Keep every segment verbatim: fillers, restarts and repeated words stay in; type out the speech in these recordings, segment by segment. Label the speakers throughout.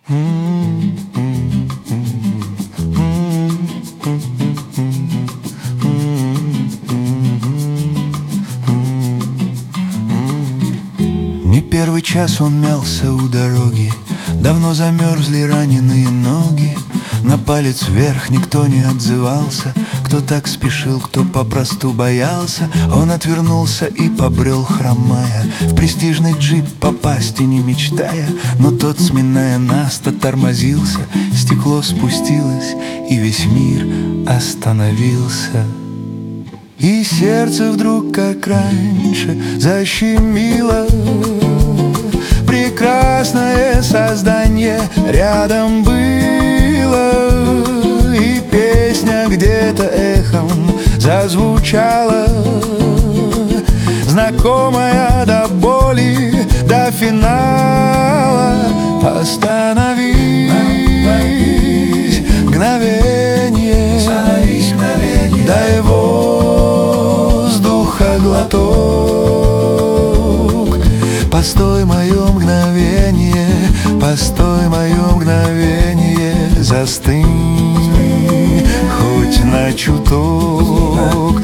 Speaker 1: Не первый час он мялся у дороги, давно замерзли раненые ноги. На палец вверх никто не отзывался, кто так спешил, кто попросту боялся. Он отвернулся и побрел, хромая, в престижный джип попасть и не мечтая. Но тот, сминая наста, тормозился, стекло спустилось, и весь мир остановился. И сердце вдруг, как раньше, защемило. Прекрасное создание рядом было, и песня где-то эхом зазвучала, знакомая до боли, до финала. Остановись, мгновенье, дай воздуха глоток. Постой, мое мгновение, постой, мое мгновение, застынь хоть на чуток.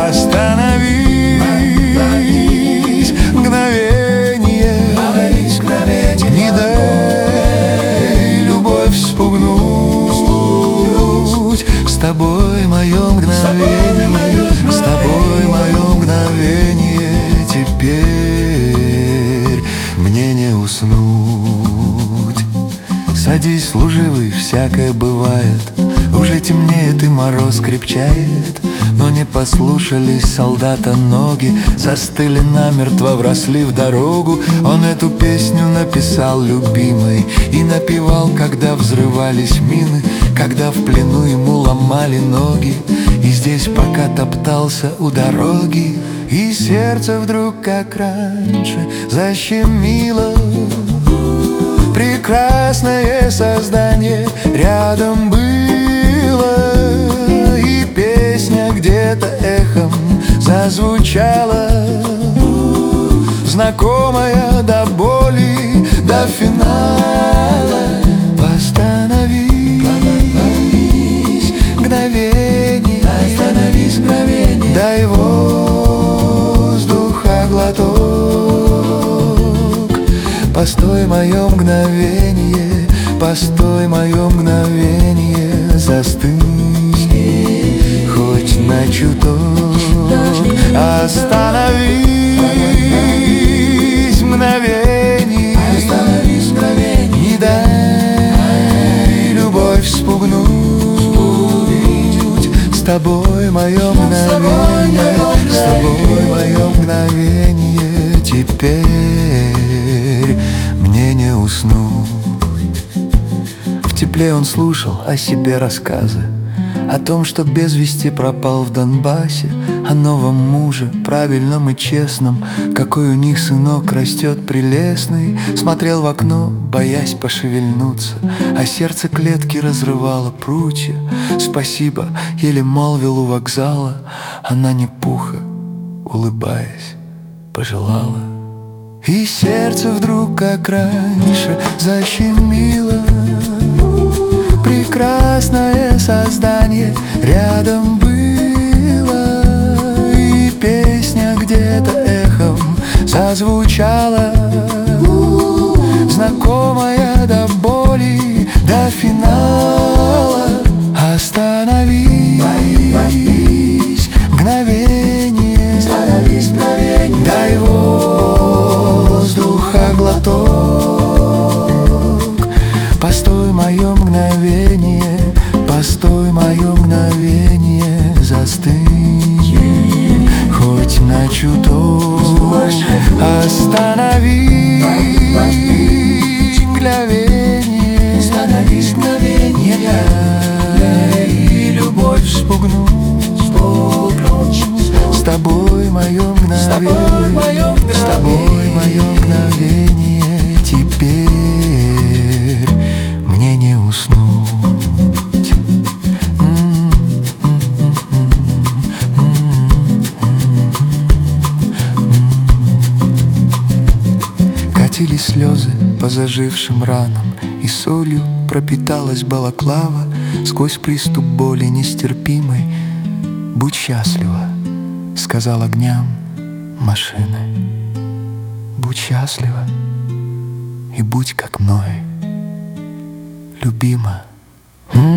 Speaker 1: Остановись, мгновение, не дай любовь спугнуть. С тобой мое мгновение, с тобой мое мгновение, теперь мне не уснуть. Садись, служивый, всякое бывает. Уже темнеет и мороз крепчает, но не послушались солдата ноги, застыли намертво, вросли в дорогу. Он эту песню написал любимой и напевал, когда взрывались мины, когда в плену ему ломали ноги. И здесь пока топтался у дороги, и сердце вдруг, как раньше, защемило. Прекрасное создание рядом было, и песня где-то эхом зазвучала, знакомая до боли, до финала. Остановись, мгновенье, остановись, мгновенье, дай воздуха глоток. Постой, мое мгновенье, постой, мое мгновенье, застынь хоть на чуток. Остановись, мгновенье, остановись, мгновенье, не дай любовь спугнуть. С тобой мое мгновенье, с тобой мое мгновенье, теперь мне не уснуть. В тепле он слушал о себе рассказы, о том, что без вести пропал в Донбассе, о новом муже, правильном и честном, какой у них сынок растет прелестный. Смотрел в окно, боясь пошевельнуться, а сердце клетки разрывало прутья. Спасибо, еле молвил у вокзала, она не пуха, улыбаясь, пожелала. И сердце вдруг, как раньше, защемило. Прекрасное создание рядом было, и песня где-то эхом зазвучала, знакомая до боли, до финала. Остановись, мгновенье, дай воздуха глоток. Постой, мое мгновение, постой, мое мгновение, застынь хоть на чуток. Остановись, мгновение, остановись, мгновение, дай любовь спугнуть. С тобой мое мгновение, с тобой мое мгновение, теперь мне не уснуть. Катились слезы по зажившим ранам, И солью пропиталась балаклава. Сквозь приступ боли нестерпимой: «Будь счастлива», — сказал огням машины. «Будь счастлива и будь как мной, любима». М-м-м.